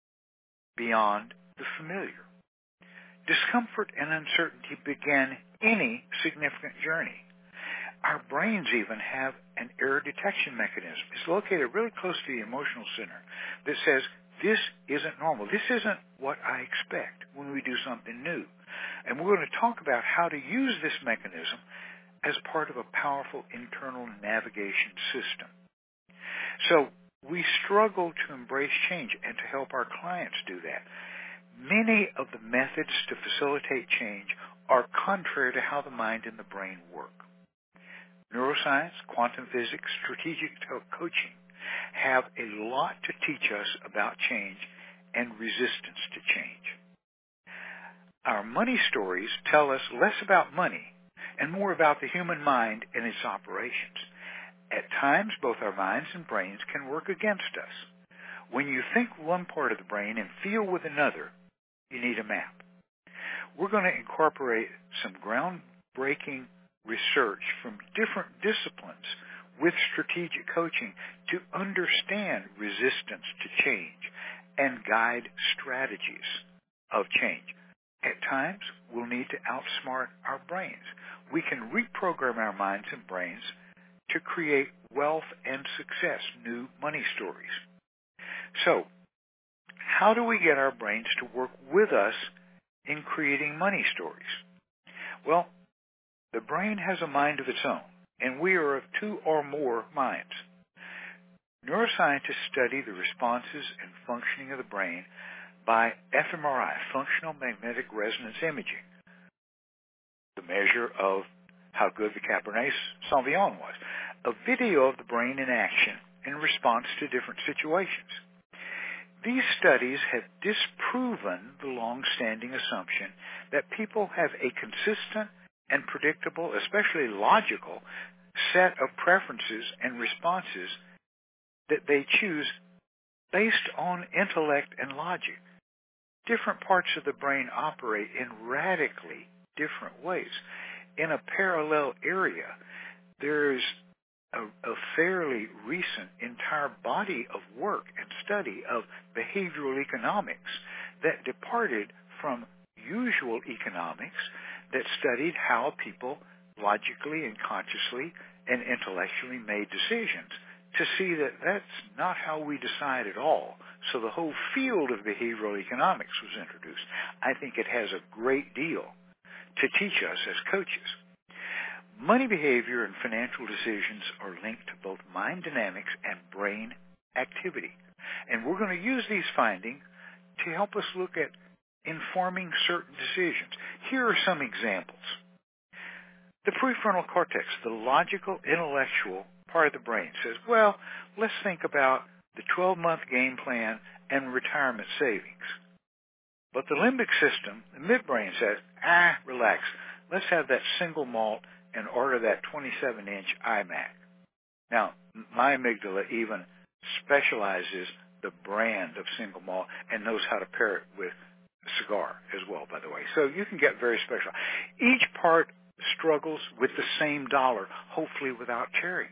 beyond the familiar. Discomfort and uncertainty begin any significant journey. Our brains even have an error detection mechanism. It's located really close to the emotional center that says, this isn't normal. This isn't what I expect when we do something new. And we're going to talk about how to use this mechanism as part of a powerful internal navigation system. So we struggle to embrace change and to help our clients do that. Many of the methods to facilitate change are contrary to how the mind and the brain work. Neuroscience, quantum physics, strategic coaching have a lot to teach us about change and resistance to change. Our money stories tell us less about money and more about the human mind and its operations. At times, both our minds and brains can work against us. When you think one part of the brain and feel with another, you need a map. We're going to incorporate some groundbreaking research from different disciplines with strategic coaching to understand resistance to change and guide strategies of change. At times, we'll need to outsmart our brains. We can reprogram our minds and brains to create wealth and success, new money stories. So, how do we get our brains to work with us in creating money stories? Well, the brain has a mind of its own, and we are of two or more minds. Neuroscientists study the responses and functioning of the brain by fMRI, functional magnetic resonance imaging, the measure of how good the Cabernet Sauvignon was, a video of the brain in action in response to different situations. These studies have disproven the long-standing assumption that people have a consistent and predictable, especially logical, set of preferences and responses that they choose based on intellect and logic. Different parts of the brain operate in radically different ways. In a parallel area, there's a fairly recent entire body of work and study of behavioral economics that departed from usual economics that studied how people logically and consciously and intellectually made decisions to see that that's not how we decide at all. So the whole field of behavioral economics was introduced. I think it has a great deal to teach us as coaches. Money behavior and financial decisions are linked to both mind dynamics and brain activity. And we're going to use these findings to help us look at informing certain decisions. Here are some examples. The prefrontal cortex, the logical, intellectual part of the brain, says, well, let's think about the 12-month game plan and retirement savings. But the limbic system, the midbrain, says, relax. Let's have that single malt and order that 27-inch iMac. Now, my amygdala even specializes the brand of single malt and knows how to pair it with a cigar as well, by the way. So you can get very special. Each part struggles with the same dollar, hopefully without sharing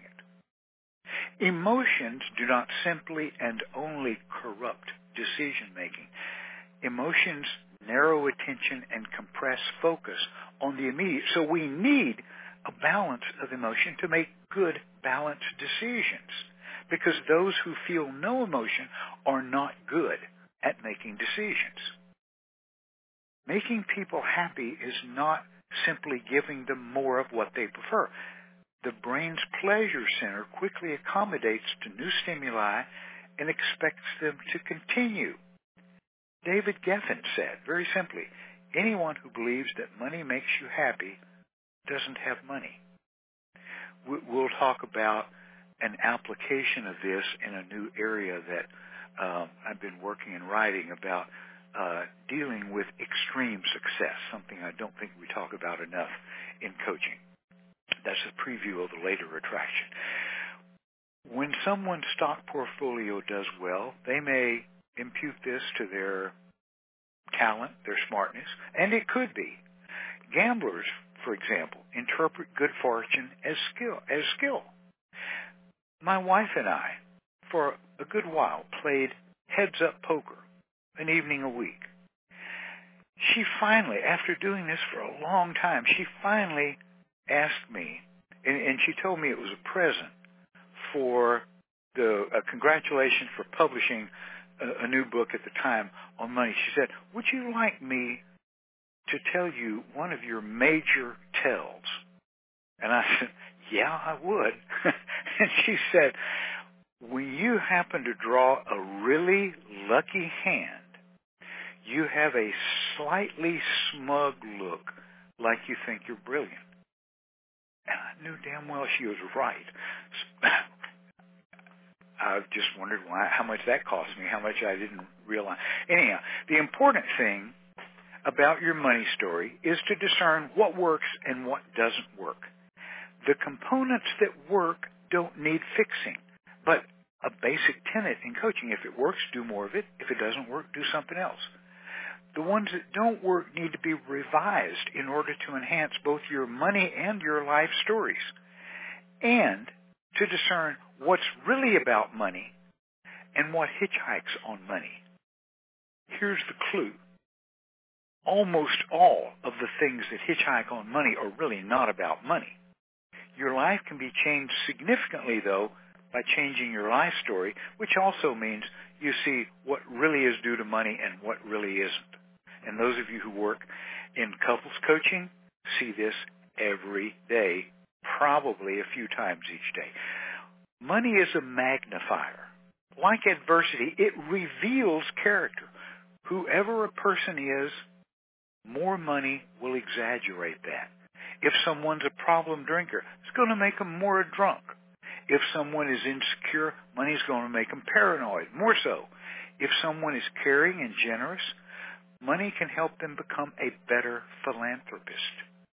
it. Emotions do not simply and only corrupt decision-making. Emotions narrow attention and compress focus on the immediate. So we need a balance of emotion to make good, balanced decisions. because those who feel no emotion are not good at making decisions. Making people happy is not simply giving them more of what they prefer. The brain's pleasure center quickly accommodates to new stimuli and expects them to continue. David Geffen said, very simply, anyone who believes that money makes you happy doesn't have money. We'll talk about an application of this in a new area that I've been working and writing about dealing with extreme success, something I don't think we talk about enough in coaching. That's a preview of the later attraction. When someone's stock portfolio does well, they may impute this to their talent, their smartness, and it could be. Gamblers, for example, interpret good fortune as skill. My wife and I, for a good while, played heads-up poker an evening a week. She finally, after doing this for a long time, she finally asked me, and she told me it was a present for congratulations for publishing a new book at the time on money. She said, would you like me to tell you one of your major tells? And I said, yeah, I would. And she said, when you happen to draw a really lucky hand, you have a slightly smug look like you think you're brilliant. And I knew damn well she was right. I just wondered how much that cost me, how much I didn't realize. Anyhow, the important thing about your money story is to discern what works and what doesn't work. The components that work don't need fixing, but a basic tenet in coaching, if it works, do more of it. If it doesn't work, do something else. The ones that don't work need to be revised in order to enhance both your money and your life stories, and to discern what's really about money and what hitchhikes on money. Here's the clue. Almost all of the things that hitchhike on money are really not about money. Your life can be changed significantly, though, by changing your life story, which also means you see what really is due to money and what really isn't. And those of you who work in couples coaching see this every day, probably a few times each day. Money is a magnifier. Like adversity, it reveals character. Whoever a person is, more money will exaggerate that. If someone's a problem drinker, it's going to make them more a drunk. If someone is insecure, money's going to make them paranoid, more so. If someone is caring and generous, money can help them become a better philanthropist.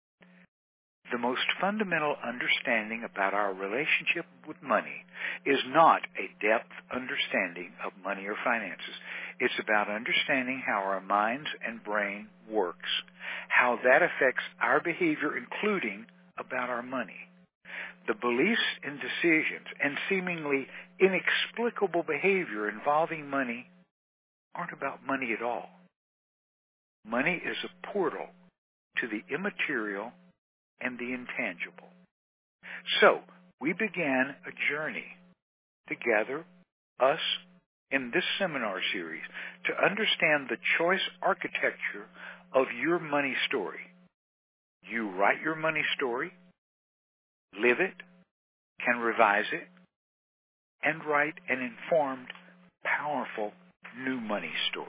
The most fundamental understanding about our relationship with money is not a depth understanding of money or finances. It's about understanding how our minds and brain works, how that affects our behavior, including about our money. The beliefs and decisions and seemingly inexplicable behavior involving money aren't about money at all. Money is a portal to the immaterial and the intangible. So, we began a journey together, us, in this seminar series, to understand the choice architecture of your money story. You write your money story, live it, can revise it, and write an informed, powerful new money story.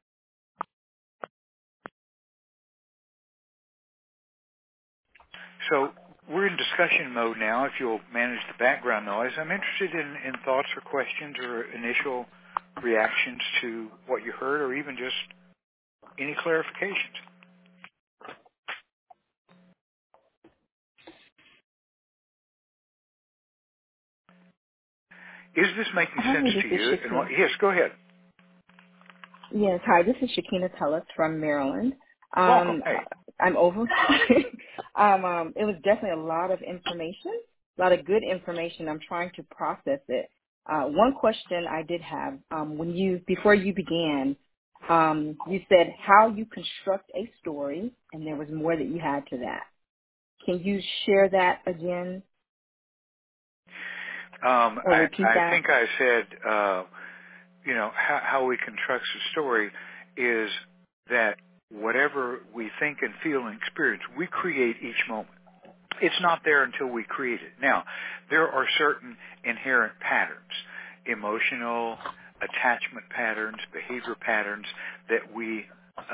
So we're in discussion mode now. If you'll manage the background noise, I'm interested in thoughts or questions or initial reactions to what you heard, or even just any clarifications. Is this making sense to you? Yes, go ahead. Yes, hi, this is Shakina Tellis from Maryland. Welcome. Hey. I'm over. It was definitely a lot of information, a lot of good information. I'm trying to process it. One question I did have, before you began, you said how you construct a story, and there was more that you had to that. Can you share that again? I think I said, how we construct a story is that whatever we think and feel and experience, we create each moment. It's not there until we create it. Now, there are certain inherent patterns, emotional attachment patterns, behavior patterns that we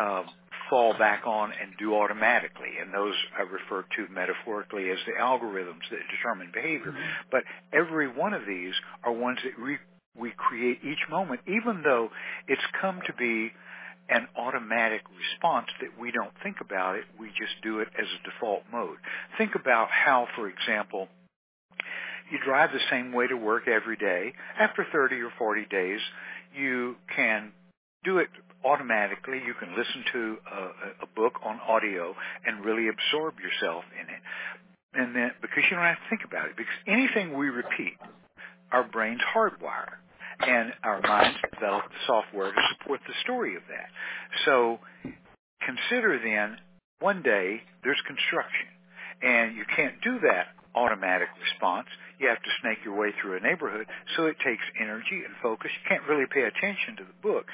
fall back on and do automatically, and those I refer to metaphorically as the algorithms that determine behavior. But every one of these are ones that we create each moment, even though it's come to be an automatic response that we don't think about it, we just do it as a default mode. Think about how, for example, you drive the same way to work every day. After 30 or 40 days, you can do it automatically. You can listen to a book on audio and really absorb yourself in it. And then, because you don't have to think about it, because anything we repeat, our brains hardwire, and our minds develop the software to support the story of that. So consider then, one day there's construction, and you can't do that automatic response. You have to snake your way through a neighborhood, so it takes energy and focus. You can't really pay attention to the book.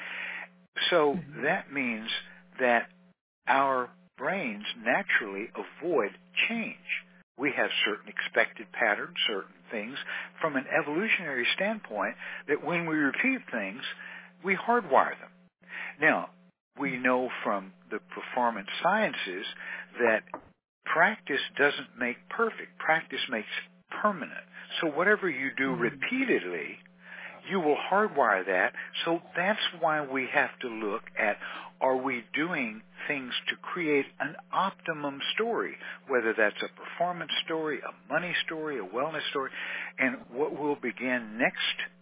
So that means that our brains naturally avoid change. We have certain expected patterns, certain things from an evolutionary standpoint that when we repeat things, we hardwire them. Now, we know from the performance sciences that practice doesn't make perfect. Practice makes permanent. So whatever you do repeatedly, you will hardwire that. So that's why we have to look at, are we doing things to create an optimum story, whether that's a performance story, a money story, a wellness story. And what we'll begin next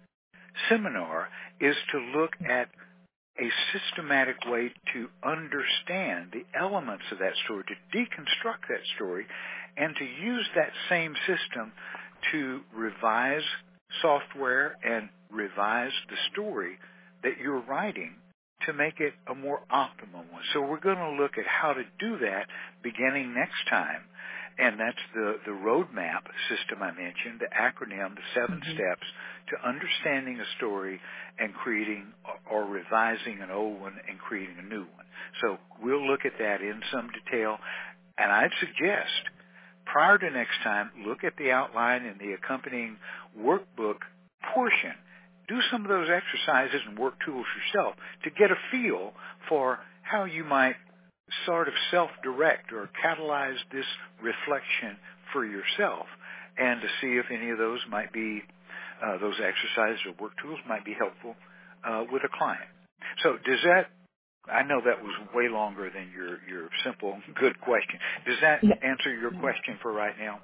seminar is to look at a systematic way to understand the elements of that story, to deconstruct that story, and to use that same system to revise software and revise the story that you're writing to make it a more optimum one. So we're going to look at how to do that beginning next time. And that's the roadmap system I mentioned, the acronym, the 7 steps to understanding a story and creating or revising an old one and creating a new one. So we'll look at that in some detail. And I'd suggest, prior to next time, look at the outline and the accompanying workbook portion. Do some of those exercises and work tools yourself to get a feel for how you might sort of self-direct or catalyze this reflection for yourself, and to see if any of those might be, those exercises or work tools might be helpful with a client. So does that, I know that was way longer than your simple, good question. Does that answer your question for right now?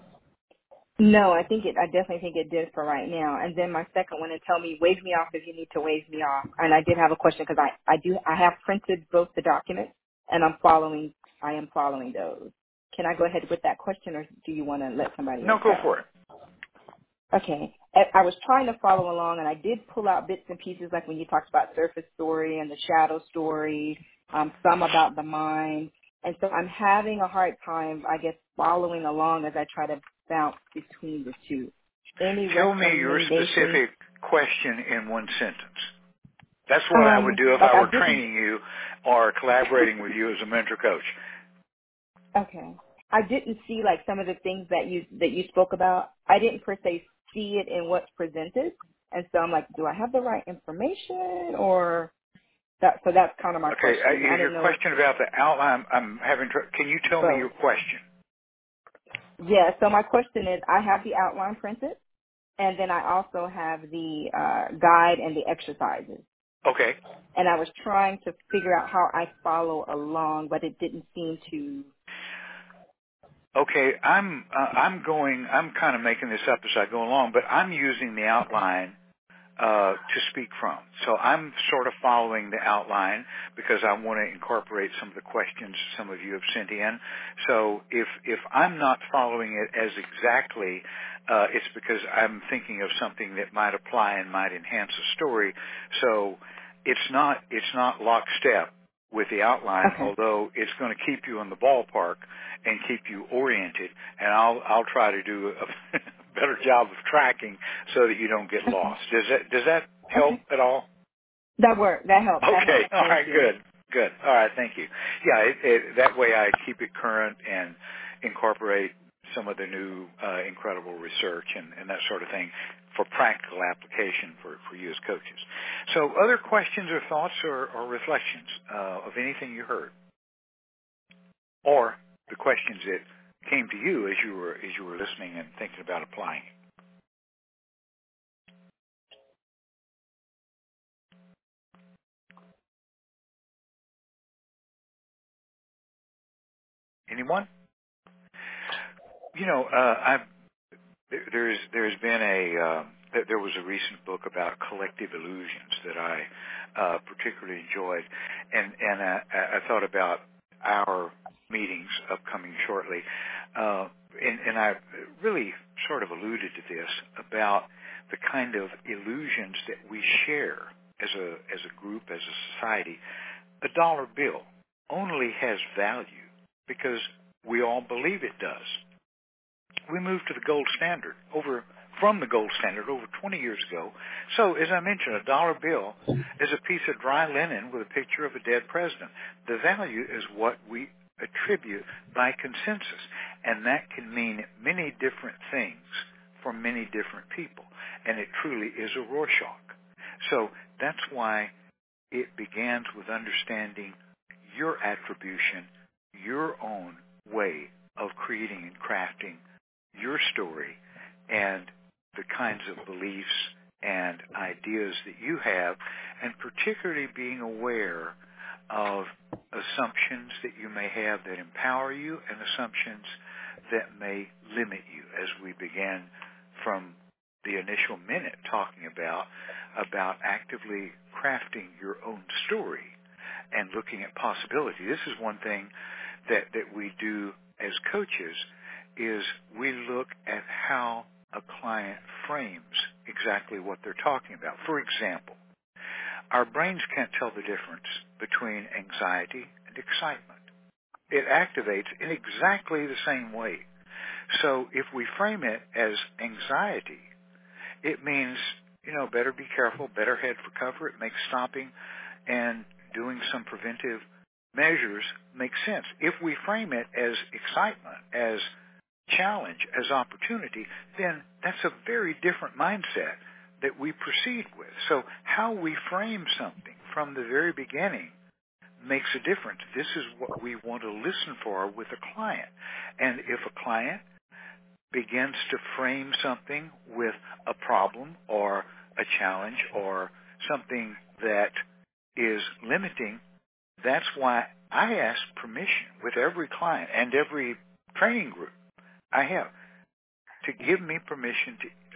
No, I definitely think it did for right now. And then my second one, and tell me, wave me off if you need to wave me off. And I did have a question because I have printed both the documents, and I am following those. Can I go ahead with that question, or do you want to let somebody else? No, go for it. Okay. I was trying to follow along, and I did pull out bits and pieces, like when you talked about surface story and the shadow story, some about the mind. And so I'm having a hard time, I guess, following along as I try to bounce between the two. Tell me your specific question in one sentence. That's what I would do if I were training you or collaborating with you as a mentor coach. Okay. I didn't see like some of the things that you spoke about. I didn't per se see it in what's presented. And so I'm like, do I have the right information, or that? So that's kind of my question. Okay. Your question about the outline, I'm having trouble. Can you tell me your question? Yeah. So my question is, I have the outline printed, and then I also have the guide and the exercises. Okay. And I was trying to figure out how I follow along, but it didn't seem to. Okay, I'm kind of making this up as I go along, but I'm using the outline to speak from. So I'm sort of following the outline because I want to incorporate some of the questions some of you have sent in. So if I'm not following it as exactly, it's because I'm thinking of something that might apply and might enhance a story. So it's not lockstep with the outline, although it's going to keep you in the ballpark and keep you oriented. And I'll try to do better job of tracking so that you don't get lost. Does that help at all? That worked. That helped. Okay. All right. Thank you. Good. All right. Thank you. Yeah. That way I keep it current and incorporate some of the new incredible research and that sort of thing for practical application for you as coaches. So other questions or thoughts or reflections of anything you heard, or the questions that came to you as you were listening and thinking about applying it? Anyone? You know, there's been there was a recent book about collective illusions that I particularly enjoyed, and I thought about our meetings upcoming shortly, and I really sort of alluded to this about the kind of illusions that we share as a group, as a society. A dollar bill only has value because we all believe it does. We moved to the gold standard from the gold standard over 20 years ago. So, as I mentioned, a dollar bill is a piece of dry linen with a picture of a dead president. The value is what we attribute by consensus, and that can mean many different things for many different people, and it truly is a Rorschach. So that's why it begins with understanding your attribution, your own way of creating and crafting your story, and the kinds of beliefs and ideas that you have, and particularly being aware of assumptions that you may have that empower you and assumptions that may limit you, as we began from the initial minute talking about actively crafting your own story and looking at possibility. This is one thing that we do as coaches, is we look at how a client frames exactly what they're talking about. For example, our brains can't tell the difference between anxiety and excitement. It activates in exactly the same way. So if we frame it as anxiety, it means, better be careful, better head for cover. It makes stopping and doing some preventive measures make sense. If we frame it as excitement, as challenge, as opportunity, then that's a very different mindset that we proceed with. So how we frame something from the very beginning makes a difference. This is what we want to listen for with a client. And if a client begins to frame something with a problem or a challenge or something that is limiting, that's why I ask permission with every client and every training group I have to give me permission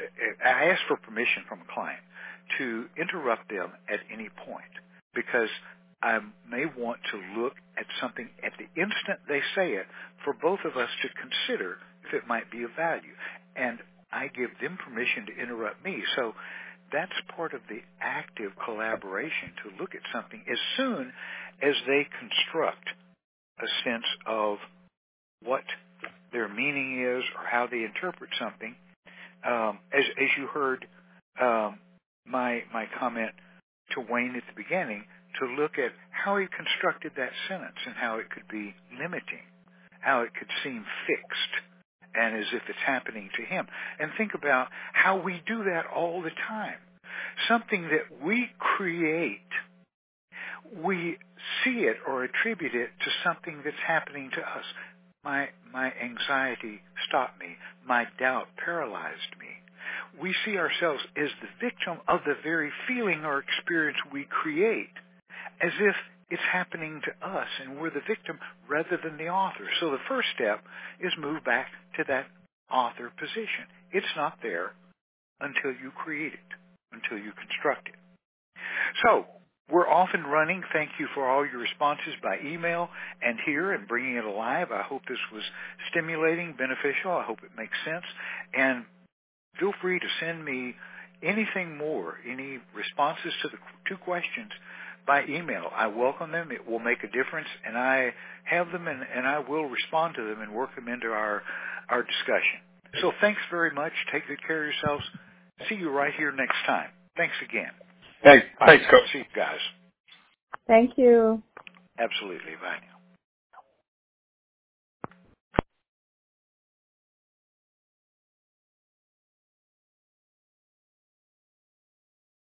I ask for permission from a client to interrupt them at any point, because I may want to look at something at the instant they say it for both of us to consider if it might be of value. And I give them permission to interrupt me. So that's part of the active collaboration, to look at something as soon as they construct a sense of what their meaning is or how they interpret something. As you heard my comment to Wayne at the beginning, to look at how he constructed that sentence and how it could be limiting, how it could seem fixed and as if it's happening to him. And think about how we do that all the time. Something that we create, we see it or attribute it to something that's happening to us. My anxiety stopped me. My doubt paralyzed me. We see ourselves as the victim of the very feeling or experience we create, as if it's happening to us and we're the victim rather than the author. So the first step is move back to that author position. It's not there until you create it, until you construct it. So we're off and running. Thank you for all your responses by email and here and bringing it alive. I hope this was stimulating, beneficial. I hope it makes sense. And feel free to send me anything more, any responses to the two questions by email. I welcome them. It will make a difference, and I have them, and I will respond to them and work them into our discussion. So thanks very much. Take good care of yourselves. See you right here next time. Thanks again. Thanks, Coach. See you guys. Thank you. Absolutely. Bye.